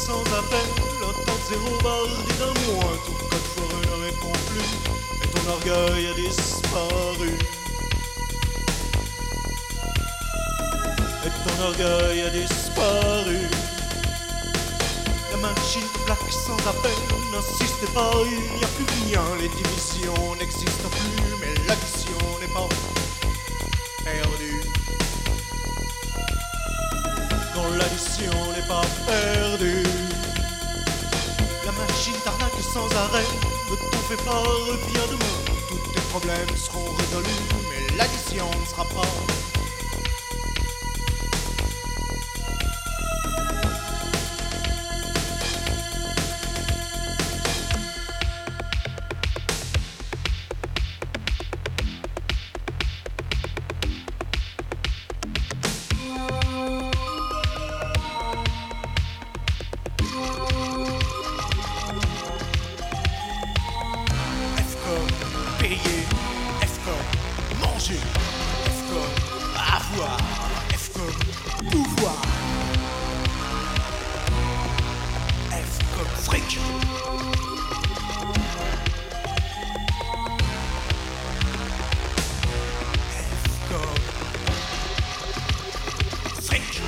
sans appel, un temps zéro bardé d'un moins. Ton code foireux ne répond plus, et ton orgueil a disparu. Et ton orgueil a disparu. La machine plaque sans appel, n'insistez pas, il n'y a plus rien. Les divisions n'existent plus, mais l'addition n'est pas perdue. Non, l'addition n'est pas perdue. La machine t'arnaque sans arrêt, ne t'en fais pas, reviens demain. Tous tes problèmes seront résolus, mais l'addition ne sera pas. Payer, F comme manger, F comme avoir, F comme pouvoir, F comme fric. F comme fric.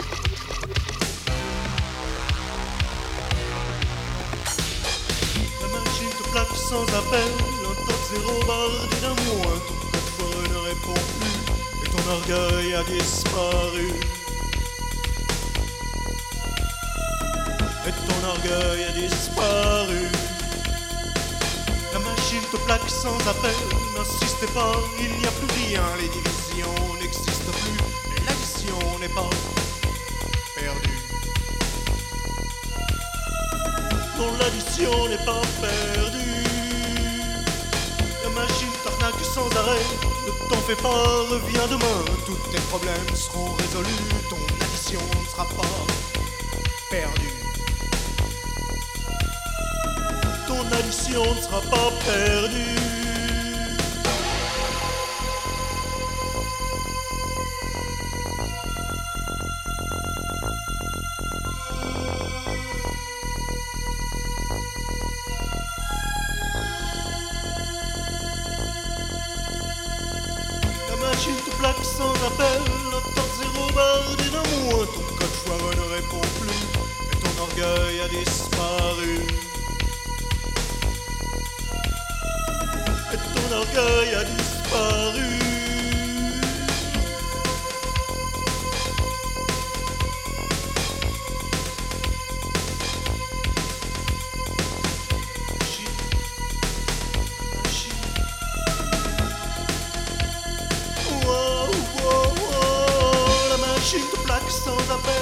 La machine te plaque sans appel. Zéro bardé d'un moins, ton code foireux ne répond plus, et ton orgueil a disparu. Et ton orgueil a disparu. La machine te plaque sans appel, n'insistez pas, il n'y a plus rien. Les divisions n'existent plus, et l'addition n'est pas perdue. Non, l'addition n'est pas perdue. La machine t'arnaque sans arrêt, ne t'en fais pas, reviens demain. Tous tes problèmes seront résolus, ton addition ne sera pas perdue. Ton addition ne sera pas perdue. La machine te plaque sans appel, un temps zéro bardé d'un moins. Ton code foireux ne répond plus, et ton orgueil a disparu. Et ton orgueil a disparu. La machine te plaque sans appel.